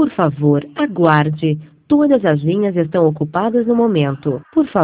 Por favor, aguarde. Todas as linhas estão ocupadas no momento. Por favor.